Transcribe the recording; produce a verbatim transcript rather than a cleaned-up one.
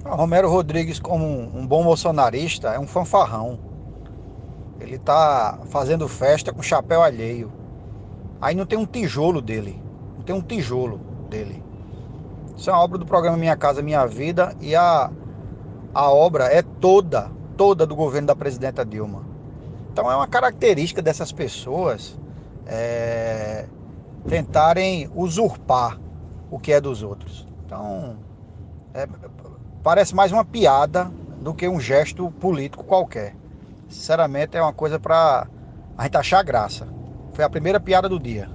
Ah, Romero Rodrigues, como um, um bom bolsonarista, é um fanfarrão. Ele tá fazendo festa com chapéu alheio. Aí não tem um tijolo dele. Não tem um tijolo dele. Isso é uma obra do programa Minha Casa Minha Vida e a, a obra é toda, toda do governo da presidenta Dilma. Então é uma característica dessas pessoas é, tentarem usurpar o que é dos outros. Então é, parece mais uma piada do que um gesto político qualquer. Sinceramente, é uma coisa para a gente achar graça. Foi a primeira piada do dia.